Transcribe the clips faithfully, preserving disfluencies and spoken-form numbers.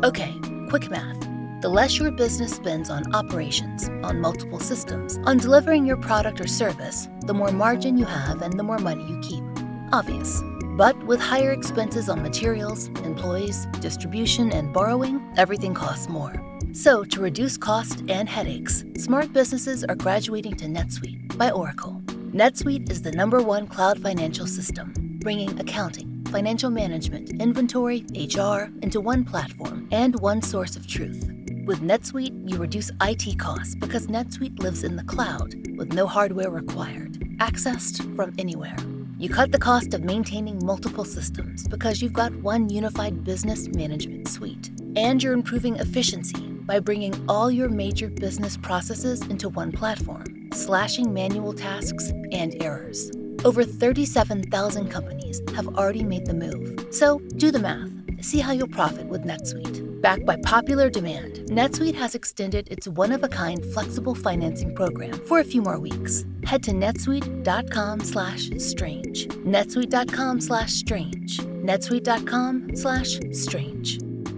Okay, quick math. The less your business spends on operations, on multiple systems, on delivering your product or service, the more margin you have and the more money you keep. Obvious. But with higher expenses on materials, employees, distribution, and borrowing, everything costs more. So to reduce cost and headaches, smart businesses are graduating to NetSuite by Oracle. NetSuite is the number one cloud financial system, bringing accounting, financial management, inventory, H R into one platform and one source of truth. With NetSuite, you reduce I T costs because NetSuite lives in the cloud with no hardware required, accessed from anywhere. You cut the cost of maintaining multiple systems because you've got one unified business management suite. And you're improving efficiency by bringing all your major business processes into one platform, slashing manual tasks and errors. Over thirty-seven thousand companies have already made the move. So do the math. See how you'll profit with NetSuite. Backed by popular demand, NetSuite has extended its one-of-a-kind flexible financing program for a few more weeks. Head to netsuite.com slash strange. netsuite.com slash strange. netsuite.com slash strange.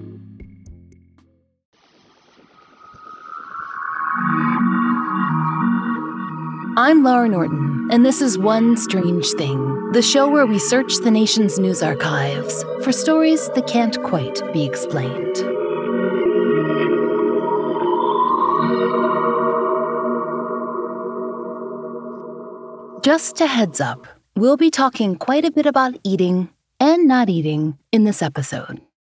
I'm Laura Norton, and this is One Strange Thing, the show where we search the nation's news archives for stories that can't quite be explained. Just a heads up, we'll be talking quite a bit about eating and not eating in this episode.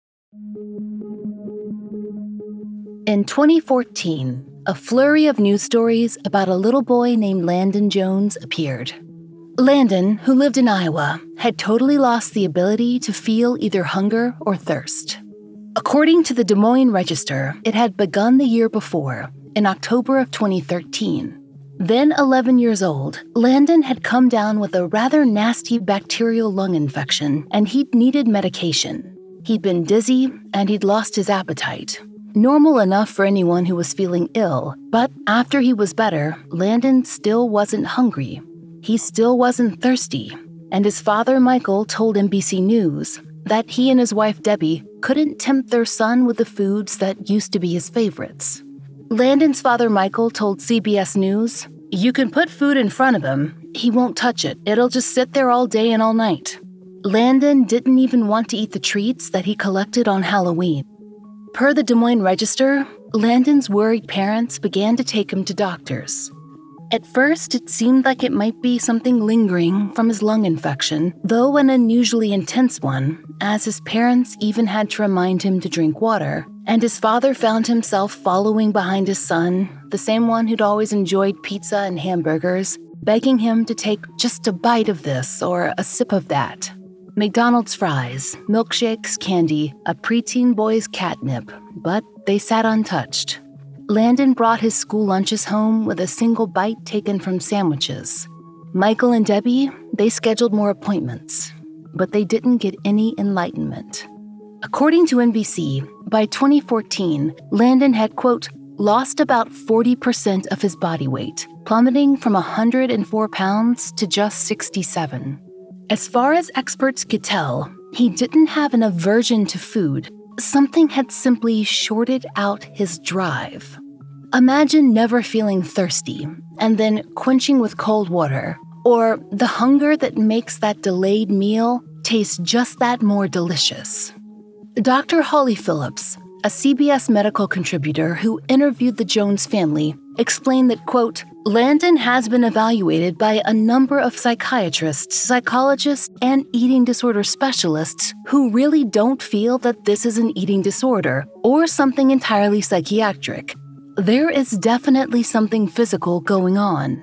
In twenty fourteen, a flurry of news stories about a little boy named Landon Jones appeared. Landon, who lived in Iowa, had totally lost the ability to feel either hunger or thirst. According to the Des Moines Register, it had begun the year before, in October of twenty thirteen. Then eleven years old, Landon had come down with a rather nasty bacterial lung infection, and he'd needed medication. He'd been dizzy, and he'd lost his appetite. Normal enough for anyone who was feeling ill, but after he was better, Landon still wasn't hungry. He still wasn't thirsty, and his father, Michael, told N B C News that he and his wife, Debbie, couldn't tempt their son with the foods that used to be his favorites. Landon's father, Michael, told C B S News, "You can put food in front of him. He won't touch it. It'll just sit there all day and all night." Landon didn't even want to eat the treats that he collected on Halloween. Per the Des Moines Register, Landon's worried parents began to take him to doctors. At first, it seemed like it might be something lingering from his lung infection, though an unusually intense one, as his parents even had to remind him to drink water, and his father found himself following behind his son, the same one who'd always enjoyed pizza and hamburgers, begging him to take just a bite of this or a sip of that. McDonald's fries, milkshakes, candy, a preteen boy's catnip, but they sat untouched. Landon brought his school lunches home with a single bite taken from sandwiches. Michael and Debbie, they scheduled more appointments, but they didn't get any enlightenment. According to N B C, by twenty fourteen, Landon had, quote, lost about forty percent of his body weight, plummeting from one hundred four pounds to just sixty-seven. As far as experts could tell, he didn't have an aversion to food. Something had simply shorted out his drive. Imagine never feeling thirsty and then quenching with cold water, or the hunger that makes that delayed meal taste just that more delicious. Doctor Holly Phillips, a C B S medical contributor who interviewed the Jones family, explained that, quote, Landon has been evaluated by a number of psychiatrists, psychologists, and eating disorder specialists who really don't feel that this is an eating disorder or something entirely psychiatric. There is definitely something physical going on.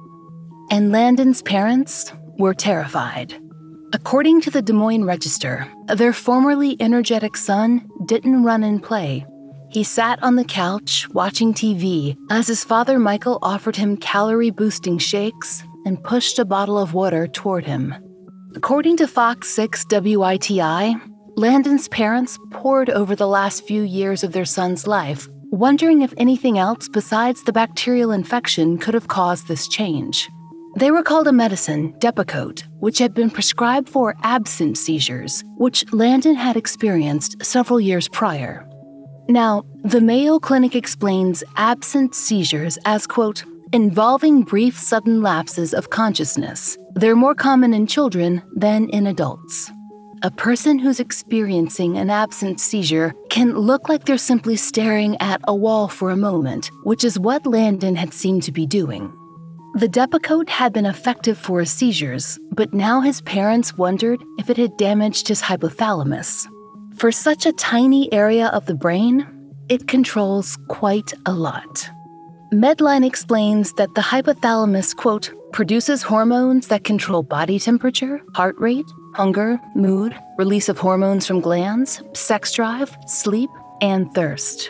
And Landon's parents were terrified. According to the Des Moines Register, their formerly energetic son didn't run and play. He sat on the couch watching T V as his father Michael offered him calorie-boosting shakes and pushed a bottle of water toward him. According to Fox six W I T I, Landon's parents pored over the last few years of their son's life, wondering if anything else besides the bacterial infection could have caused this change. They recalled a medicine, Depakote, which had been prescribed for absence seizures, which Landon had experienced several years prior. Now, the Mayo Clinic explains absent seizures as, quote, involving brief sudden lapses of consciousness. They're more common in children than in adults. A person who's experiencing an absent seizure can look like they're simply staring at a wall for a moment, which is what Landon had seemed to be doing. The Depakote had been effective for his seizures, but now his parents wondered if it had damaged his hypothalamus. For such a tiny area of the brain, it controls quite a lot. Medline explains that the hypothalamus, quote, produces hormones that control body temperature, heart rate, hunger, mood, release of hormones from glands, sex drive, sleep, and thirst.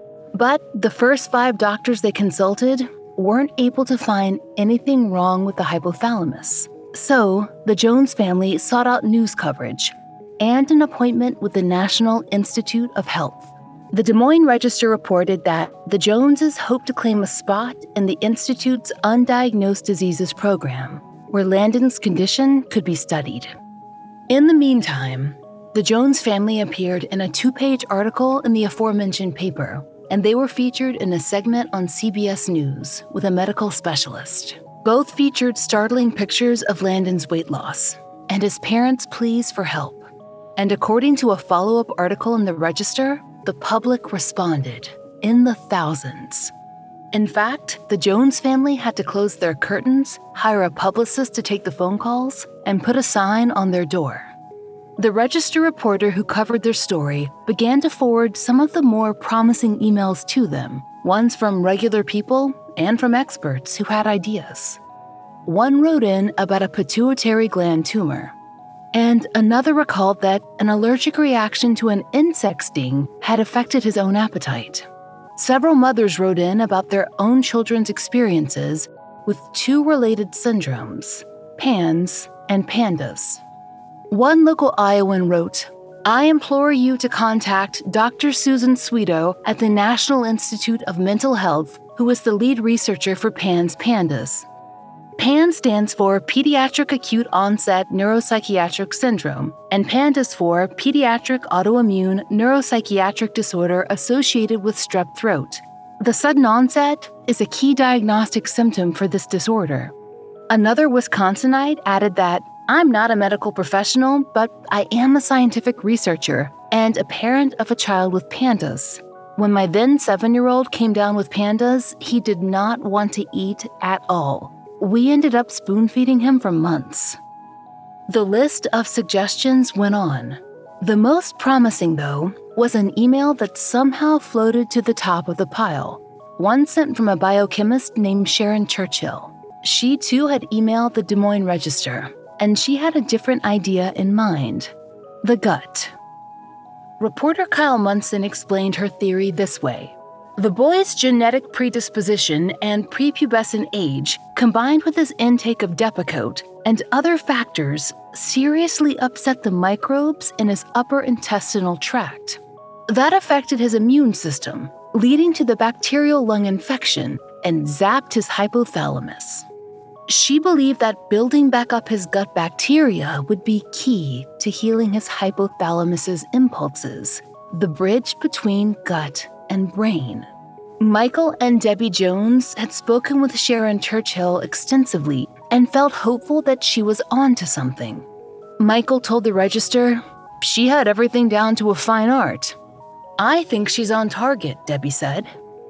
But the first five doctors they consulted weren't able to find anything wrong with the hypothalamus. So, the Jones family sought out news coverage and an appointment with the National Institute of Health. The Des Moines Register reported that the Joneses hoped to claim a spot in the Institute's Undiagnosed Diseases program, where Landon's condition could be studied. In the meantime, the Jones family appeared in a two-page article in the aforementioned paper, and they were featured in a segment on C B S News with a medical specialist. Both featured startling pictures of Landon's weight loss and his parents' pleas for help. And according to a follow-up article in the Register, the public responded in the thousands. In fact, the Jones family had to close their curtains, hire a publicist to take the phone calls, and put a sign on their door. The Register reporter who covered their story began to forward some of the more promising emails to them, ones from regular people and from experts who had ideas. One wrote in about a pituitary gland tumor, and another recalled that an allergic reaction to an insect sting had affected his own appetite. Several mothers wrote in about their own children's experiences with two related syndromes, PANS and PANDAS. One local Iowan wrote, I implore you to contact Doctor Susan Sweeto at the National Institute of Mental Health, who is the lead researcher for PANS PANDAS. PANS stands for Pediatric Acute Onset Neuropsychiatric Syndrome, and PANDAS for Pediatric Autoimmune Neuropsychiatric Disorder Associated with Strep Throat. The sudden onset is a key diagnostic symptom for this disorder. Another Wisconsinite added that, I'm not a medical professional, but I am a scientific researcher and a parent of a child with PANDAS. When my then seven-year-old came down with PANDAS, he did not want to eat at all. We ended up spoon-feeding him for months. The list of suggestions went on. The most promising, though, was an email that somehow floated to the top of the pile, one sent from a biochemist named Sharon Churchill. She, too, had emailed the Des Moines Register, and she had a different idea in mind: the gut. Reporter Kyle Munson explained her theory this way. The boy's genetic predisposition and prepubescent age, combined with his intake of Depakote and other factors, seriously upset the microbes in his upper intestinal tract. That affected his immune system, leading to the bacterial lung infection, and zapped his hypothalamus. She believed that building back up his gut bacteria would be key to healing his hypothalamus's impulses, the bridge between gut and brain. Michael and Debbie Jones had spoken with Sharon Churchill extensively and felt hopeful that she was onto something. Michael told the Register, she had everything down to a fine art. I think she's on target, Debbie said.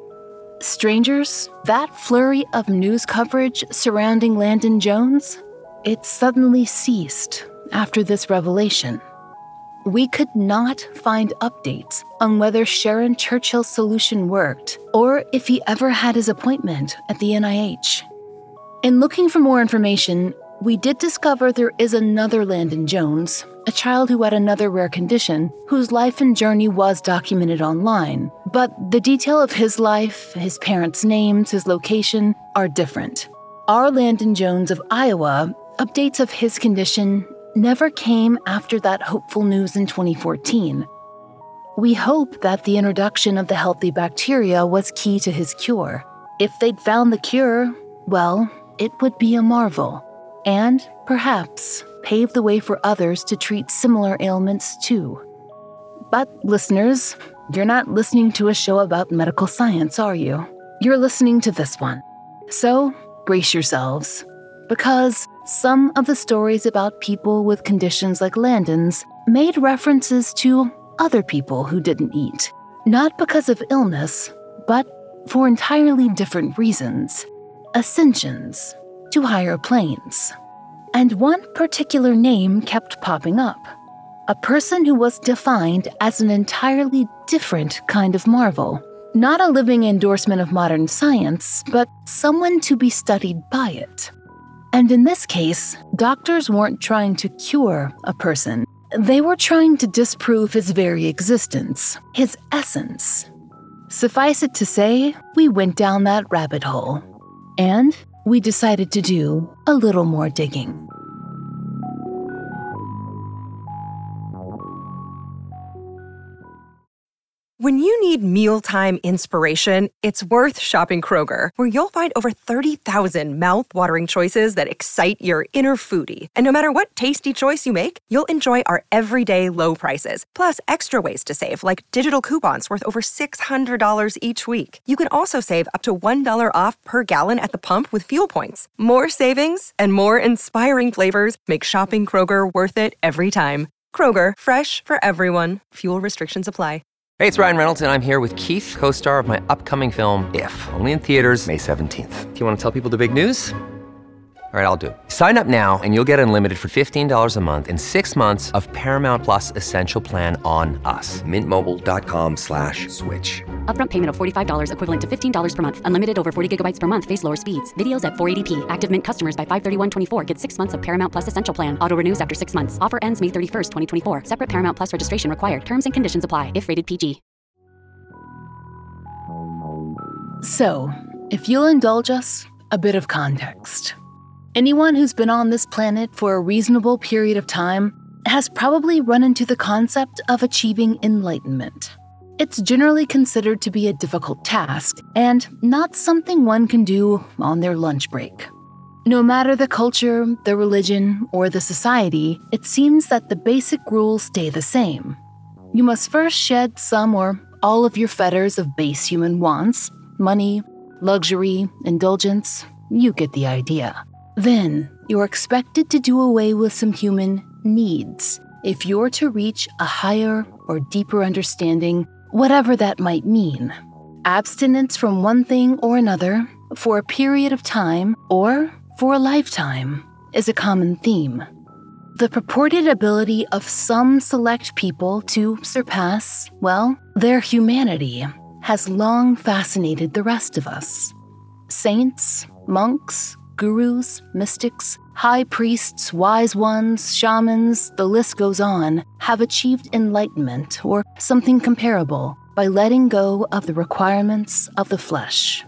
Strangers, that flurry of news coverage surrounding Landon Jones, it suddenly ceased after this revelation. We could not find updates on whether Sharon Churchill's solution worked or if he ever had his appointment at the N I H. In looking for more information, we did discover there is another Landon Jones, a child who had another rare condition, whose life and journey was documented online. But the detail of his life, his parents' names, his location, are different. Our Landon Jones of Iowa, updates of his condition never came after that hopeful news in twenty fourteen. We hope that the introduction of the healthy bacteria was key to his cure. If they'd found the cure, well, it would be a marvel, and perhaps pave the way for others to treat similar ailments too. But listeners, you're not listening to a show about medical science, are you? You're listening to this one. So, brace yourselves, because some of the stories about people with conditions like Landon's made references to other people who didn't eat, not because of illness, but for entirely different reasons. Ascensions to higher planes. And one particular name kept popping up. A person who was defined as an entirely different kind of marvel. Not a living endorsement of modern science, but someone to be studied by it. And in this case, doctors weren't trying to cure a person. They were trying to disprove his very existence, his essence. Suffice it to say, we went down that rabbit hole. And we decided to do a little more digging. When you need mealtime inspiration, it's worth shopping Kroger, where you'll find over thirty thousand mouth-watering choices that excite your inner foodie. And no matter what tasty choice you make, you'll enjoy our everyday low prices, plus extra ways to save, like digital coupons worth over six hundred dollars each week. You can also save up to one dollar off per gallon at the pump with fuel points. More savings and more inspiring flavors make shopping Kroger worth it every time. Kroger, fresh for everyone. Fuel restrictions apply. Hey, it's Ryan Reynolds, and I'm here with Keith, co-star of my upcoming film, If, only in theaters May seventeenth. Do you want to tell people the big news? All right, I'll do it. Sign up now and you'll get unlimited for fifteen dollars a month and six months of Paramount Plus Essential Plan on us. Mint Mobile dot com slash switch. Upfront payment of forty-five dollars equivalent to fifteen dollars per month. Unlimited over forty gigabytes per month. Face lower speeds. Videos at four eighty p. Active Mint customers by five thirty-one twenty-four get six months of Paramount Plus Essential Plan. Auto renews after six months. Offer ends May thirty-first, twenty twenty-four. Separate Paramount Plus registration required. Terms and conditions apply if rated P G. So, if you'll indulge us, a bit of context. Anyone who's been on this planet for a reasonable period of time has probably run into the concept of achieving enlightenment. It's generally considered to be a difficult task, and not something one can do on their lunch break. No matter the culture, the religion, or the society, it seems that the basic rules stay the same. You must first shed some or all of your fetters of base human wants, money, luxury, indulgence, you get the idea. Then, you're expected to do away with some human needs if you're to reach a higher or deeper understanding, whatever that might mean. Abstinence from one thing or another for a period of time or for a lifetime is a common theme. The purported ability of some select people to surpass, well, their humanity has long fascinated the rest of us. Saints, monks, gurus, mystics, high priests, wise ones, shamans, the list goes on, have achieved enlightenment or something comparable by letting go of the requirements of the flesh.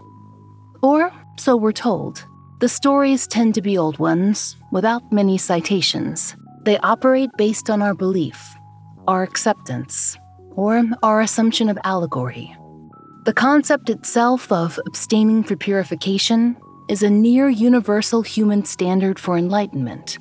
Or so we're told. The stories tend to be old ones, without many citations. They operate based on our belief, our acceptance, or our assumption of allegory. The concept itself of abstaining for purification is a near universal human standard for enlightenment.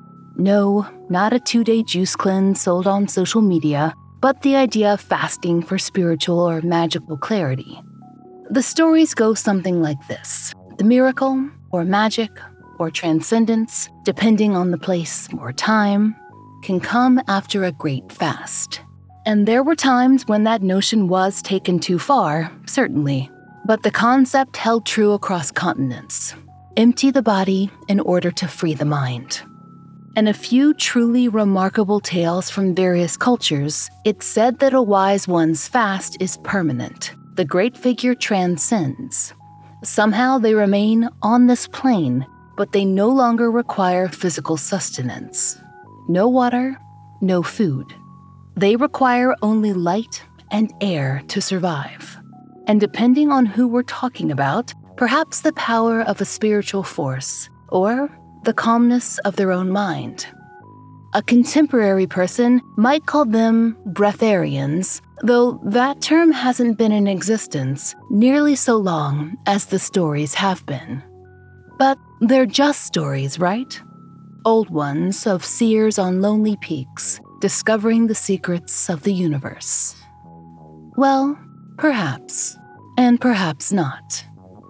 No, not a two-day juice cleanse sold on social media, but the idea of fasting for spiritual or magical clarity. The stories go something like this. The miracle, or magic, or transcendence, depending on the place or time, can come after a great fast. And there were times when that notion was taken too far, certainly. But the concept held true across continents. Empty the body in order to free the mind. In a few truly remarkable tales from various cultures, it's said that a wise one's fast is permanent. The great figure transcends. Somehow they remain on this plane, but they no longer require physical sustenance. No water, no food. They require only light and air to survive. And depending on who we're talking about, perhaps the power of a spiritual force, or the calmness of their own mind. A contemporary person might call them breatharians, though that term hasn't been in existence nearly so long as the stories have been. But they're just stories, right? Old ones of seers on lonely peaks, discovering the secrets of the universe. Well, perhaps, and perhaps not.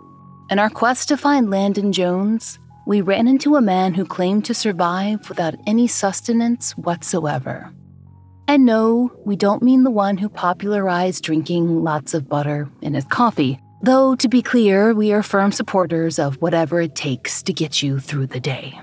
In our quest to find Landon Jones, we ran into a man who claimed to survive without any sustenance whatsoever. And no, we don't mean the one who popularized drinking lots of butter in his coffee, though to be clear, we are firm supporters of whatever it takes to get you through the day.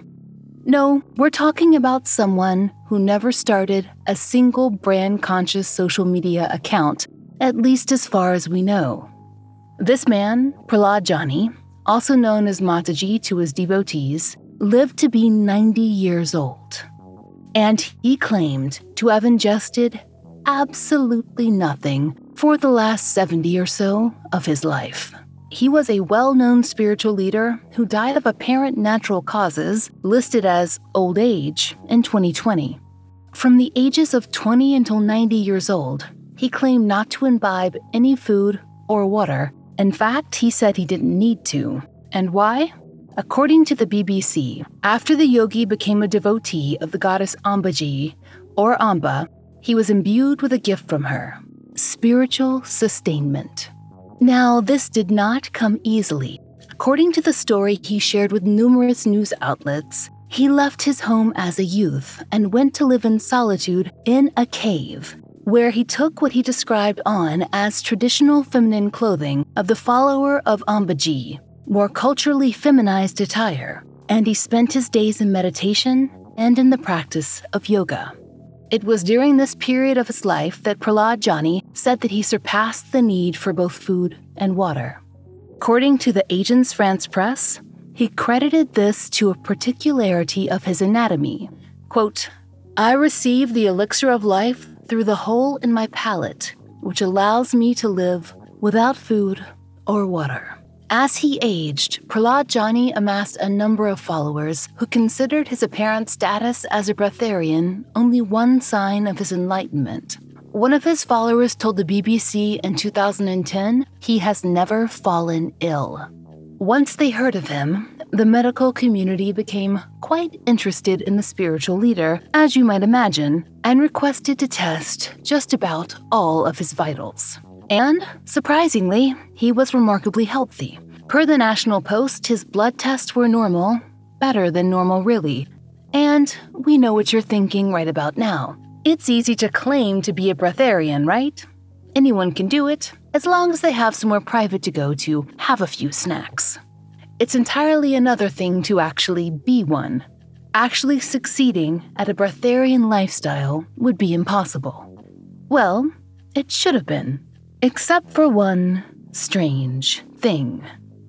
No, we're talking about someone who never started a single brand-conscious social media account, at least as far as we know. This man, Prahlad Jani, also known as Mataji to his devotees, lived to be ninety years old. And he claimed to have ingested absolutely nothing for the last seventy or so of his life. He was a well-known spiritual leader who died of apparent natural causes, listed as old age, in twenty twenty. From the ages of twenty until ninety years old, he claimed not to imbibe any food or water. In fact, he said he didn't need to. And why? According to the B B C, after the yogi became a devotee of the goddess Ambaji, or Amba, he was imbued with a gift from her: spiritual sustainment. Now, this did not come easily. According to the story he shared with numerous news outlets, he left his home as a youth and went to live in solitude in a cave, where he took what he described on as traditional feminine clothing of the follower of Ambaji, more culturally feminized attire, and he spent his days in meditation and in the practice of yoga. It was during this period of his life that Prahlad Jani said that he surpassed the need for both food and water. According to the Agence France-Presse, he credited this to a particularity of his anatomy. Quote, "I receive the elixir of life through the hole in my palate, which allows me to live without food or water." As he aged, Prahlad Jani amassed a number of followers who considered his apparent status as a breatharian only one sign of his enlightenment. One of his followers told the B B C in two thousand ten he has never fallen ill. Once they heard of him, the medical community became quite interested in the spiritual leader, as you might imagine, and requested to test just about all of his vitals. And, surprisingly, he was remarkably healthy. Per the National Post, his blood tests were normal, better than normal really. And we know what you're thinking right about now. It's easy to claim to be a breatharian, right? Anyone can do it, as long as they have somewhere private to go to have a few snacks. It's entirely another thing to actually be one. Actually succeeding at a breatharian lifestyle would be impossible. Well, it should have been. Except for one strange thing.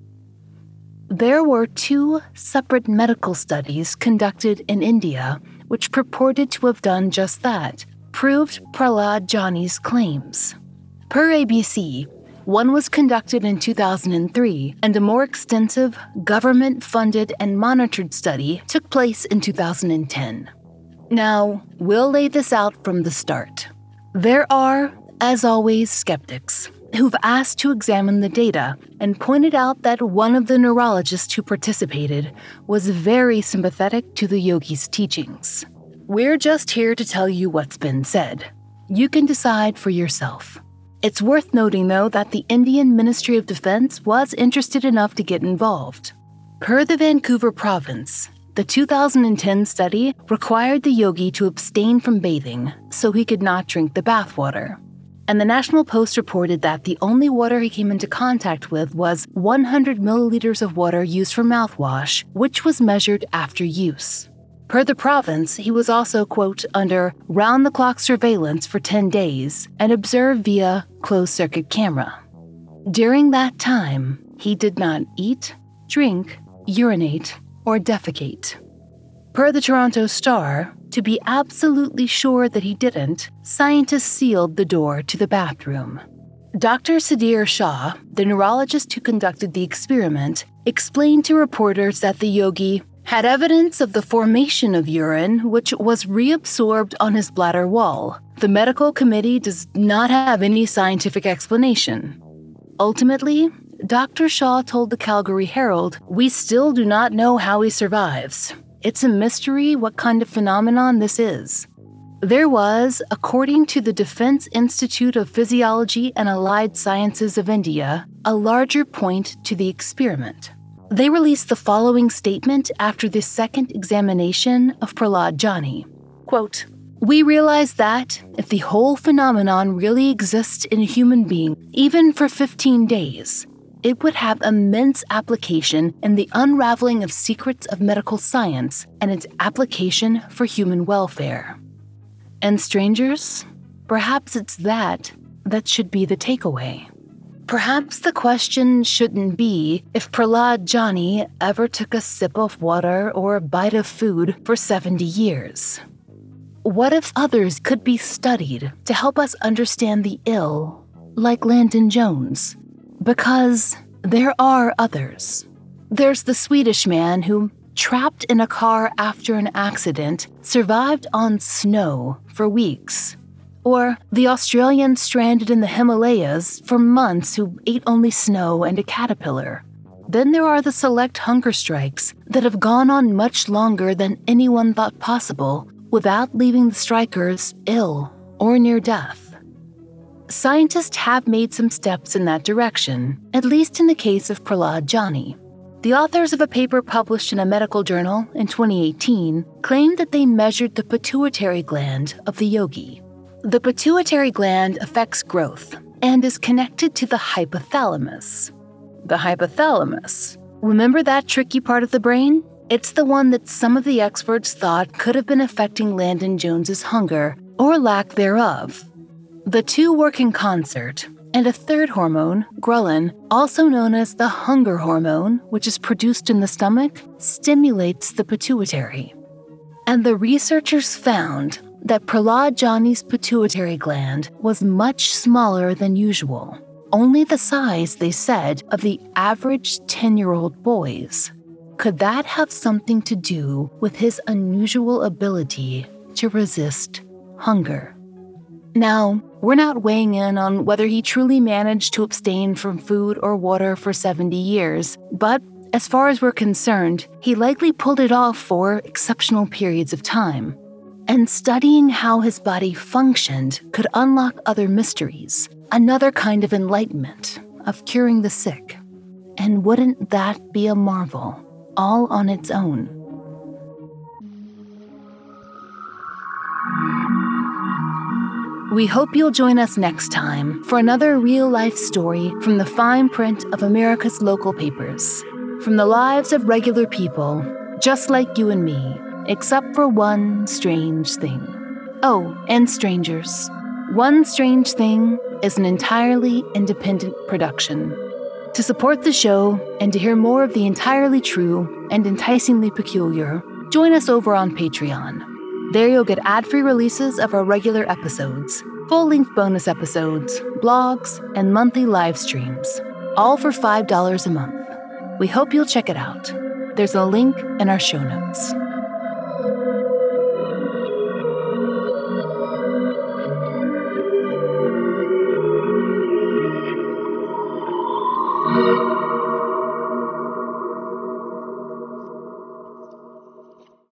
There were two separate medical studies conducted in India which purported to have done just that, proved Prahlad Jani's claims. Per A B C, one was conducted in two thousand three, and a more extensive, government-funded and monitored study took place in two thousand ten. Now, we'll lay this out from the start. There are, as always, skeptics who've asked to examine the data and pointed out that one of the neurologists who participated was very sympathetic to the yogi's teachings. We're just here to tell you what's been said. You can decide for yourself. It's worth noting, though, that the Indian Ministry of Defense was interested enough to get involved. Per the Vancouver province, the two thousand ten study required the yogi to abstain from bathing so he could not drink the bathwater. And the National Post reported that the only water he came into contact with was one hundred milliliters of water used for mouthwash, which was measured after use. Per the province, he was also, quote, under round-the-clock surveillance for ten days and observed via closed-circuit camera. During that time, he did not eat, drink, urinate, or defecate. Per the Toronto Star, to be absolutely sure that he didn't, scientists sealed the door to the bathroom. Doctor Sudhir Shah, the neurologist who conducted the experiment, explained to reporters that the yogi had evidence of the formation of urine which was reabsorbed on his bladder wall. The medical committee does not have any scientific explanation. Ultimately, Doctor Shah told the Calgary Herald, "We still do not know how he survives. It's a mystery what kind of phenomenon this is." There was, according to the Defense Institute of Physiology and Allied Sciences of India, a larger point to the experiment. They released the following statement after the second examination of Prahlad Jani. Quote, "We realize that if the whole phenomenon really exists in a human being, even for fifteen days, it would have immense application in the unraveling of secrets of medical science and its application for human welfare. And strangers, perhaps it's that that should be the takeaway. Perhaps the question shouldn't be if Prahlad Jani ever took a sip of water or a bite of food for seventy years. What if others could be studied to help us understand the ill, like Landon Jones? Because there are others. There's the Swedish man who, trapped in a car after an accident, survived on snow for weeks. Or the Australian stranded in the Himalayas for months who ate only snow and a caterpillar. Then there are the select hunger strikes that have gone on much longer than anyone thought possible without leaving the strikers ill or near death. Scientists have made some steps in that direction, at least in the case of Prahlad Jani. The authors of a paper published in a medical journal in twenty eighteen claimed that they measured the pituitary gland of the yogi. The pituitary gland affects growth and is connected to the hypothalamus. The hypothalamus. Remember that tricky part of the brain? It's the one that some of the experts thought could have been affecting Landon Jones's hunger or lack thereof. The two work in concert, and a third hormone, ghrelin, also known as the hunger hormone, which is produced in the stomach, stimulates the pituitary. And the researchers found that Prahlad Jani's pituitary gland was much smaller than usual, only the size, they said, of the average ten-year-old boy's. Could that have something to do with his unusual ability to resist hunger? Now, we're not weighing in on whether he truly managed to abstain from food or water for seventy years, but as far as we're concerned, he likely pulled it off for exceptional periods of time. And studying how his body functioned could unlock other mysteries, another kind of enlightenment, of curing the sick. And wouldn't that be a marvel, all on its own? We hope you'll join us next time for another real-life story from the fine print of America's local papers, from the lives of regular people, just like you and me, except for one strange thing. Oh, and strangers. One Strange Thing is an entirely independent production. To support the show and to hear more of the entirely true and enticingly peculiar, join us over on Patreon. There you'll get ad-free releases of our regular episodes, full-length bonus episodes, blogs, and monthly live streams, all for five dollars a month. We hope you'll check it out. There's a link in our show notes.